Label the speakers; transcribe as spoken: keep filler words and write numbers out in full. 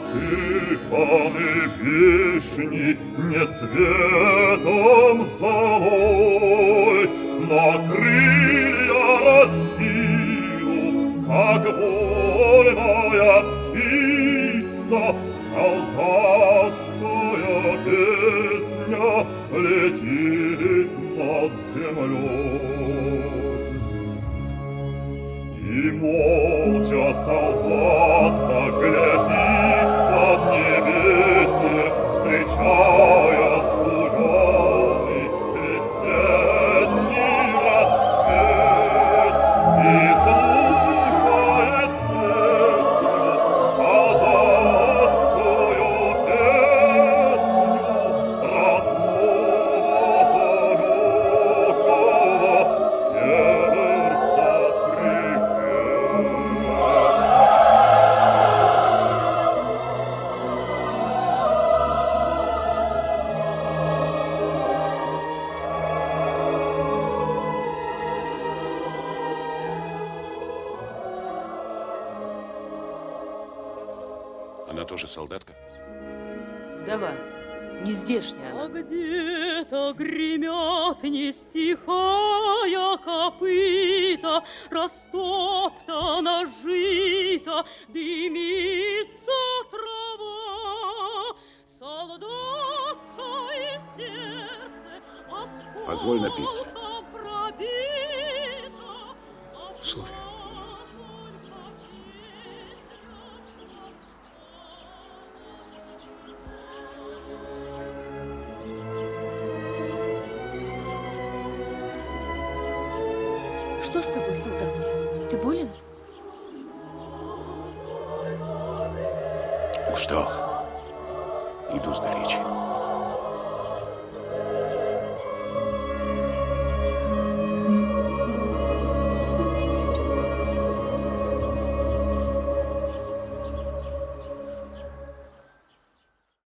Speaker 1: Рассыпаны вишни не цветом золой, но крылья раскинув, как вольная птица, солдатская песня летит над землей. И молча солдатка глядит под небесье, встречая студеный весенний рассвет, и слушает песню, солдатскую песню родного далекого сердца
Speaker 2: Она тоже солдатка?
Speaker 3: Вдова. Не здешняя она.
Speaker 4: А где-то гремят, не стихая копыта, растоптана жито, дымится трава, солдатское сердце осколком
Speaker 2: Позволь напиться.
Speaker 4: пробито.
Speaker 2: Софья.
Speaker 5: Что с тобой, солдат? Ты болен?
Speaker 2: Устал. Иду сдалече.